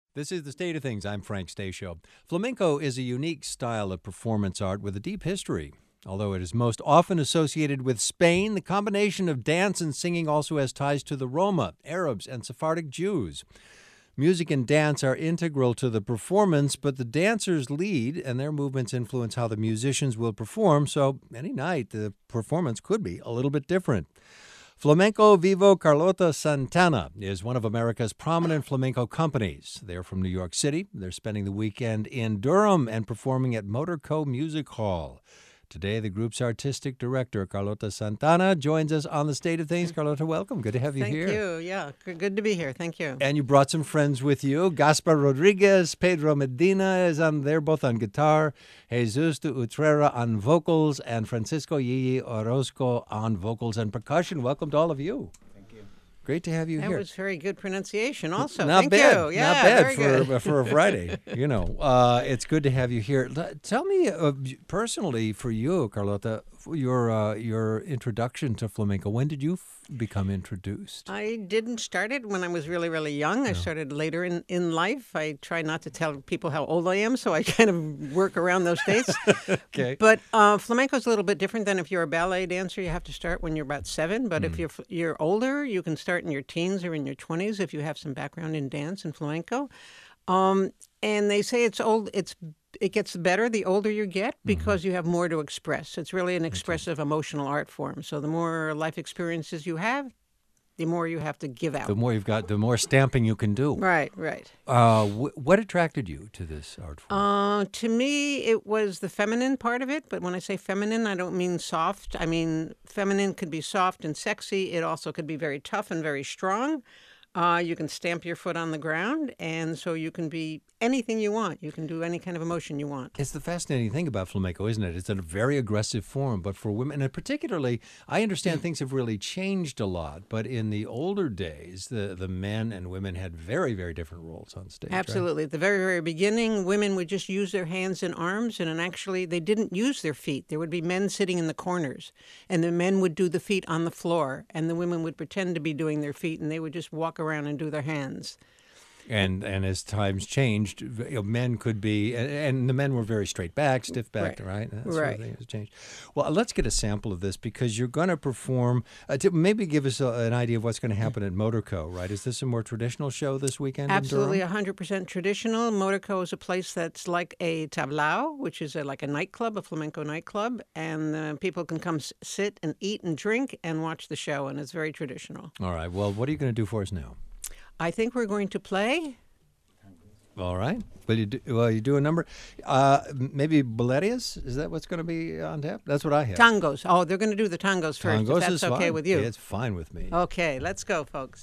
This is The State of Things. I'm Frank Stasio. Flamenco is a unique style of performance art with a deep history. Although it is most often associated with Spain, the combination of dance and singing also has ties to the Roma, Arabs, and Sephardic Jews. Music and dance are integral to the performance, but the dancers lead, and their movements influence how the musicians will perform, so any night the performance could be a little bit different. Flamenco Vivo Carlota Santana is one of America's prominent flamenco companies. They're from New York City. They're spending the weekend in Durham and performing at Motorco Music Hall. Today, the group's artistic director, Carlota Santana, joins us on The State of Things. Carlota, welcome. Good to have you here. Thank you. Yeah, good to be here. Thank you. And you brought some friends with you. Gaspar Rodriguez, Pedro Medina is on there, both on guitar. Jesus de Utrera on vocals, and Francisco Yeye Orozco on vocals and percussion. Welcome to all of you. Great to have you here. That was very good pronunciation also. Not Thank bad. you. Yeah, Not bad very good. for a Friday. It's good to have you here. Tell me personally, for you, Carlota, your introduction to flamenco. When did you become introduced? I didn't start it when I was really, really young. I started later in life. I try not to tell people how old I am, so I kind of work around those dates. Okay. But flamenco is a little bit different than if you're a ballet dancer. You have to start when you're about 7. But if you're older, you can start in your teens or in your 20s if you have some background in dance and flamenco. And they say it gets better the older you get because you have more to express. It's really an expressive emotional art form. So the more life experiences you have, the more you have to give out. The more you've got, the more stamping you can do. Right, right. What attracted you to this art form? To me, it was the feminine part of it. But when I say feminine, I don't mean soft. I mean, feminine could be soft and sexy. It also could be very tough and very strong. You can stamp your foot on the ground, and so you can be anything you want. You can do any kind of emotion you want. It's the fascinating thing about flamenco, isn't it? It's a very aggressive form, but for women, and particularly, I understand things have really changed a lot, but in the older days, the men and women had very, very different roles on stage. Absolutely. Right? At the very, very beginning, women would just use their hands and arms, and actually they didn't use their feet. There would be men sitting in the corners, and the men would do the feet on the floor, and the women would pretend to be doing their feet, and they would just walk around and do their hands. And as times changed, men could be, and the men were very straight back, stiff backed, right? That sort of thing has changed. Well, let's get a sample of this because you're going to perform. To maybe give us an idea of what's going to happen at Motorco, right? Is this a more traditional show this weekend? Absolutely, in Durham? 100% traditional. Motorco is a place that's like a tablao, which is like a nightclub, a flamenco nightclub, and people can come sit and eat and drink and watch the show, and it's very traditional. All right. Well, what are you going to do for us now? I think we're going to play. All right. You do a number. Maybe Bolerias? Is that what's going to be on tap? That's what I have. Tangos. Oh, they're going to do the tangos first. Tangos if that's is okay fine. with you. It's fine with me. Okay, let's go, folks.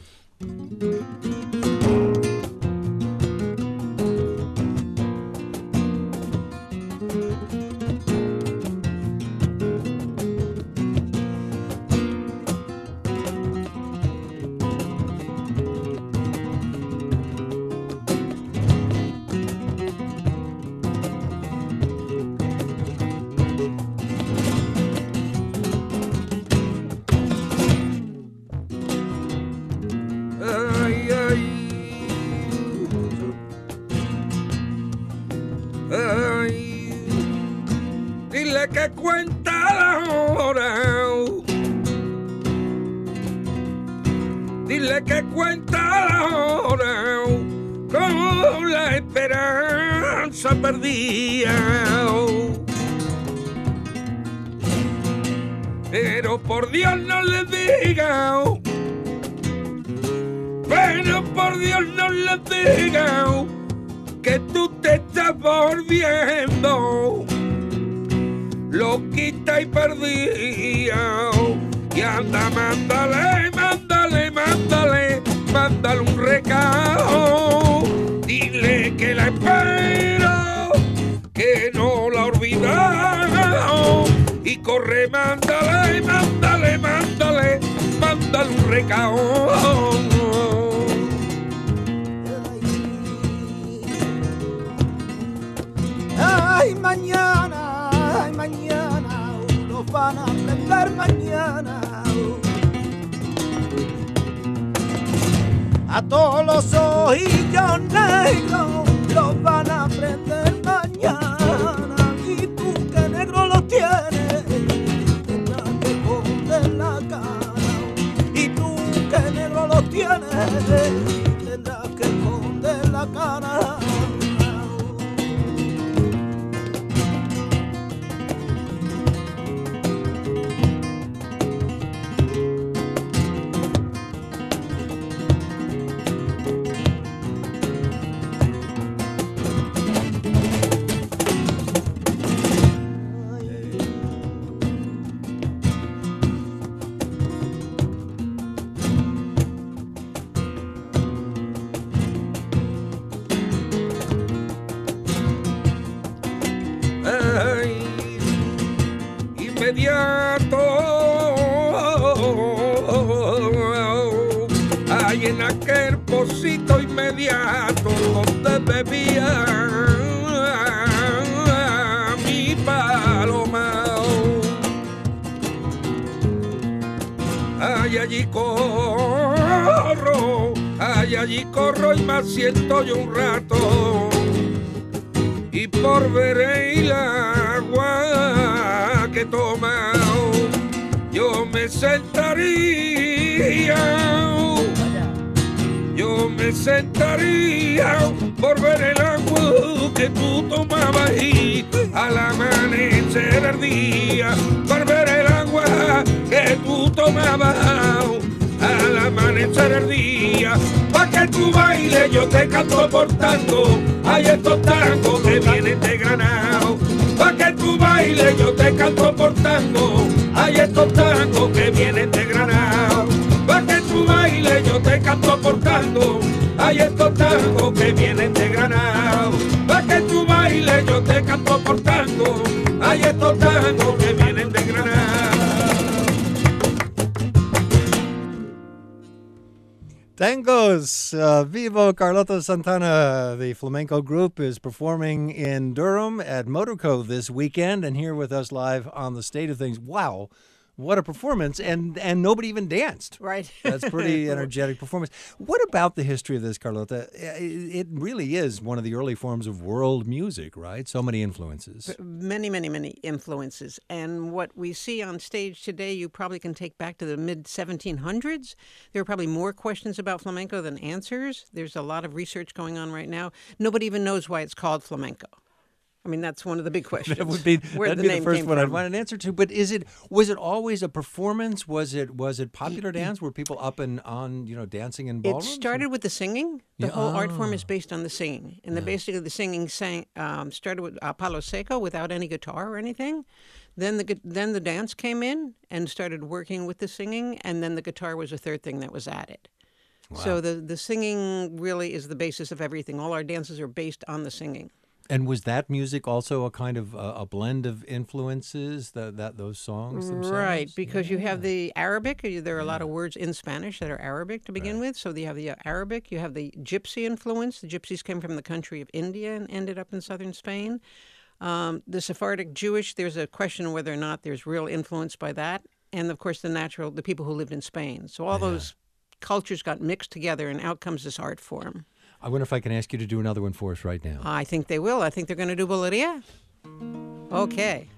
Dile que cuenta la hora. Dile que cuenta la hora con la esperanza perdida. Pero por Dios no le diga. Pero por Dios no le diga que tú te estás volviendo loquita y perdida. Y anda, mándale, mándale, mándale, mándale un recado. Dile que la espero, que no la he olvidado. Y corre, mándale, mándale, mándale, mándale un recado. Ay, mañana, unos van a aprender mañana. A todos los ojillos negros bacana. Inmediato, hay en aquel pocito inmediato donde bebía mi paloma. Ay, allí corro y me siento yo un rato y por ver el agua que toma yo me sentaría por ver el agua que tú tomabas y al amanecer el día por ver el agua que tú tomabas al amanecer el día pa' que tú bailes yo te canto por tango hay estos tangos que vienen de Granado pa' que tú bailes yo te canto por tango hay estos tangos que vienen de Granado pa' que tú bailes yo te canto por tango hay estos tangos que vienen de Granado pa' que tú bailes yo te canto por tango hay estos tangos que vienen de Granado. Tangos, Vivo Carlota Santana. The flamenco group is performing in Durham at Motorco this weekend and here with us live on The State of Things. Wow, what a performance, and nobody even danced. Right. That's pretty energetic performance. What about the history of this, Carlota? It really is one of the early forms of world music, right? So many influences. Many, many, many influences. And what we see on stage today, you probably can take back to the mid-1700s. There are probably more questions about flamenco than answers. There's a lot of research going on right now. Nobody even knows why it's called flamenco. I mean, that's one of the big questions. That'd be the first one I'd from. want an answer to. But was it always a performance? Was it popular dance? Were people up and on, dancing in It ballrooms? started with the singing. The whole art form is based on the singing. And basically the singing started with Palo Seco without any guitar or anything. Then the dance came in and started working with the singing. And then the guitar was a third thing that was added. Wow. So the singing really is the basis of everything. All our dances are based on the singing. And was that music also a kind of a blend of influences, those songs themselves? Right, because you have the Arabic. There are a lot of words in Spanish that are Arabic to begin with. So you have the Arabic. You have the Gypsy influence. The Gypsies came from the country of India and ended up in southern Spain. The Sephardic Jewish, there's a question whether or not there's real influence by that. And, of course, the people who lived in Spain. So all those cultures got mixed together, and out comes this art form. I wonder if I can ask you to do another one for us right now. I think they will. I think they're going to do Boleria. Okay.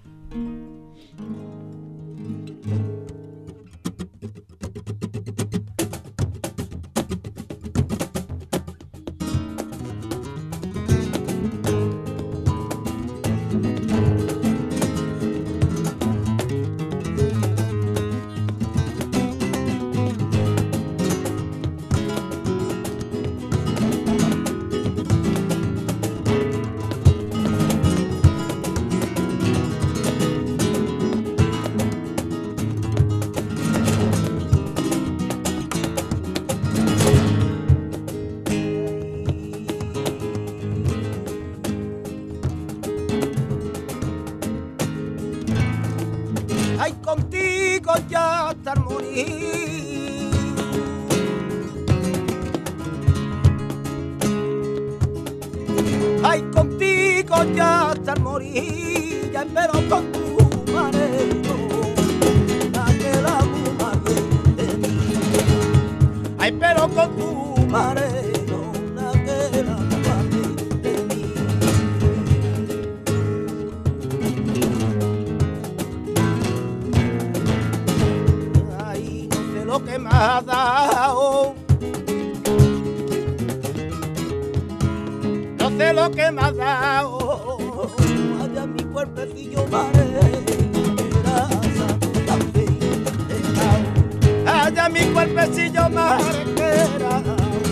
Ay, contigo ya estar morir. Ay, contigo ya estar morir. Ya espero con tu mareo que la madre de mí. Ay, pero con tu mareo que la madre de mí. Ay, no sé lo que me ha dado. de lo que me has dado. Allá mi cuerpecillo marinera, café, allá mi cuerpecillo marinera,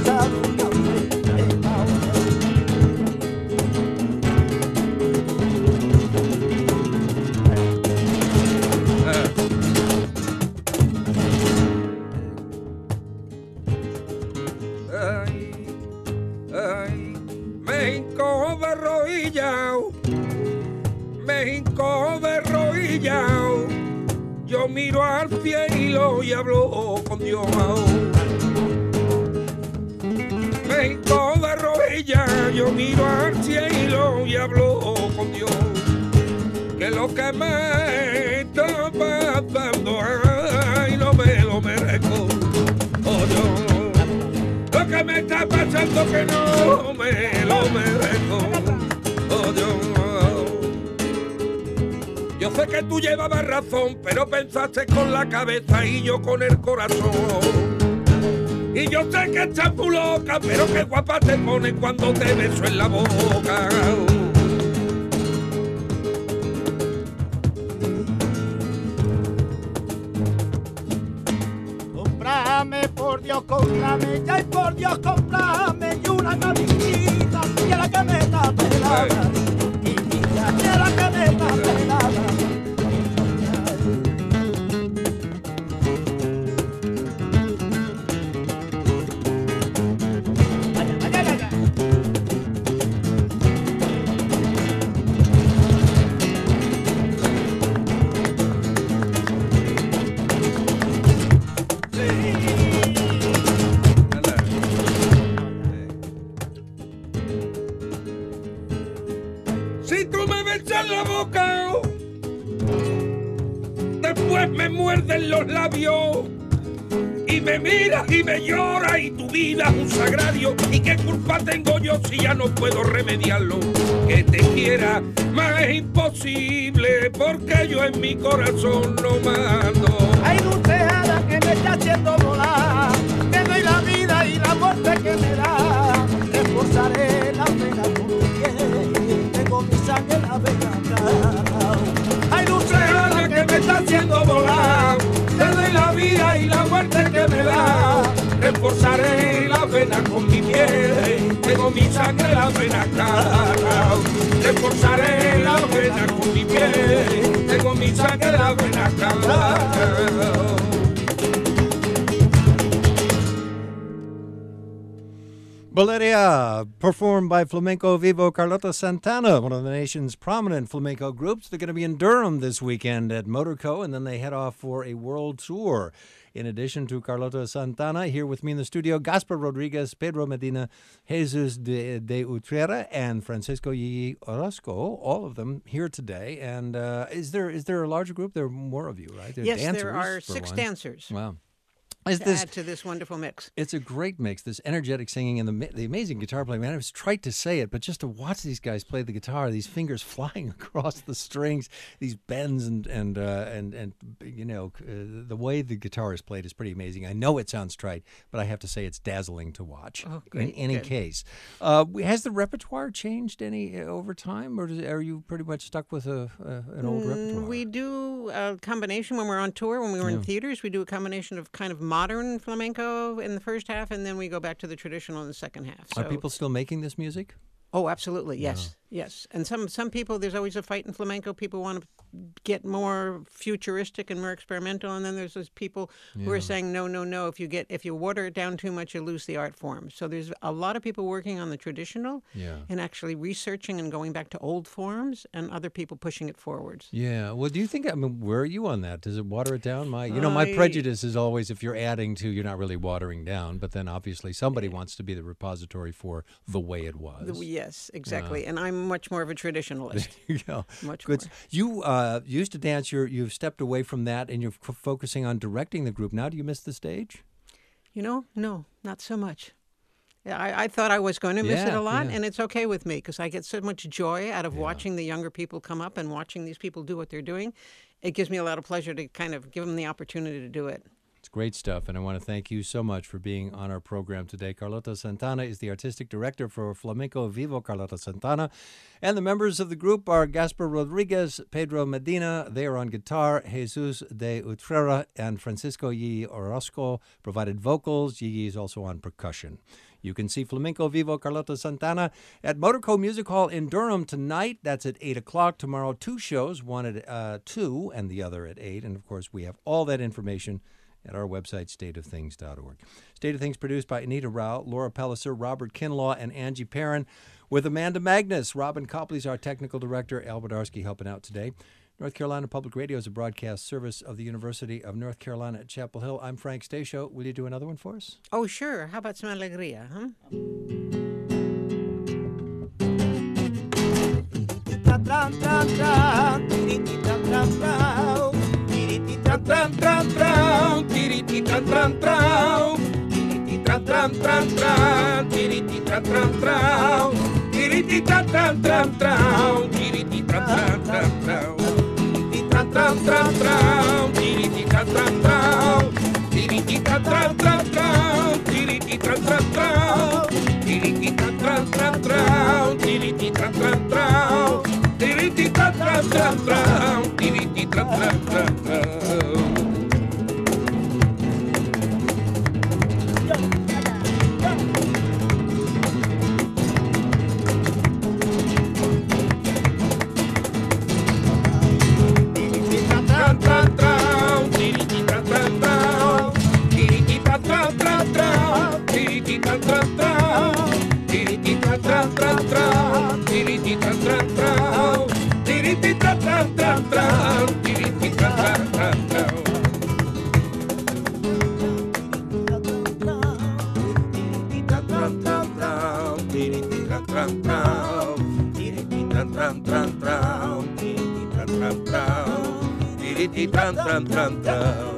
me hinco de rodillao, yo miro al cielo y hablo con Dios. Me hinco de rodillas, yo miro al cielo y hablo con Dios, que lo que me está pasando, ay, no me lo merezco. Oh, Dios, lo que me está pasando que no me lo merezco. Oh, Dios. Yo sé que tú llevabas razón, pero pensaste con la cabeza y yo con el corazón. Y yo sé que estás muy loca, pero qué guapa te pones cuando te beso en la boca. Cómprame, por Dios, cómprame, ya y por Dios, cómprame, y una camisita, y la que me tape la nariz, y la que me tape la nariz. Si tú me besas la boca, después me muerden los labios y me miras y me lloras y tu vida es un sagrario. ¿Y qué culpa tengo yo si ya no puedo remediarlo? Que te quiera más es imposible porque yo en mi corazón no mando. Hay dulceada que me está haciendo volar, te doy la vida y la muerte que me da, esforzaré la pena con tu piel, tengo mi sangre en la vena. Hay dulceada que me está haciendo volar, te doy la vida y la muerte que me da, Reforzaré la vena con mi piel, tengo mi sangre la vena clara. Reforzaré la vena con mi piel, tengo mi sangre la vena clara. Valeria, performed by Flamenco Vivo Carlota Santana, one of the nation's prominent flamenco groups. They're going to be in Durham this weekend at Motorco, and then they head off for a world tour. In addition to Carlota Santana, here with me in the studio, Gaspar Rodriguez, Pedro Medina, Jesus de Utrera, and Francisco Yi Orozco, all of them here today. And is there a larger group? There are more of you, right? There Yes, dancers, there are for 6 one. dancers Wow. to add to this wonderful mix. It's a great mix, this energetic singing and the amazing guitar playing. Man, it was trite to say it, but just to watch these guys play the guitar, these fingers flying across the strings, these bends and you know, the way the guitar is played is pretty amazing. I know it sounds trite, but I have to say it's dazzling to watch. Oh, in great, any good. case, has the repertoire changed any over time, or are you pretty much stuck with an old repertoire? We do a combination when we're on tour. When we were in theaters, we do a combination of kind of modern flamenco in the first half, and then we go back to the traditional in the second half. Are people still making this music? Oh, absolutely, yes, yes. And some people, there's always a fight in flamenco. People want to get more futuristic and more experimental, and then there's those people who are saying no. If you water it down too much, you lose the art form. So there's a lot of people working on the traditional and actually researching and going back to old forms, and other people pushing it forwards. Yeah. Well, do you think? I mean, where are you on that? Does it water it down? My prejudice is always if you're adding to, you're not really watering down. But then obviously somebody wants to be the repository for the way it was. Yes, exactly. And I'm much more of a traditionalist. You go. Much Good. more. You used to dance. You've stepped away from that, and you're focusing on directing the group now. Do you miss the stage? You know, no, not so much. Yeah, I thought I was going to miss it a lot, and it's okay with me because I get so much joy out of watching the younger people come up and watching these people do what they're doing. It gives me a lot of pleasure to kind of give them the opportunity to do it. It's Great stuff, and I want to thank you so much for being on our program today. Carlota Santana is the artistic director for Flamenco Vivo Carlota Santana, and the members of the group are Gaspar Rodriguez, Pedro Medina, they are on guitar, Jesus de Utrera and Francisco Yi Orozco provided vocals. Yi is also on percussion. You can see Flamenco Vivo Carlota Santana at Motorco Music Hall in Durham tonight. That's at 8 o'clock. Tomorrow, 2 shows, one at 2 and the other at 8. And, of course, we have all that information at our website, stateofthings.org. State of Things produced by Anita Rao, Laura Pelliser, Robert Kinlaw, and Angie Perrin, with Amanda Magnus. Robin Copley's our technical director. Al Badarski helping out today. North Carolina Public Radio is a broadcast service of the University of North Carolina at Chapel Hill. I'm Frank Stasio. Will you do another one for us? Oh, sure. How about some alegría, huh? Tran, tran, tran.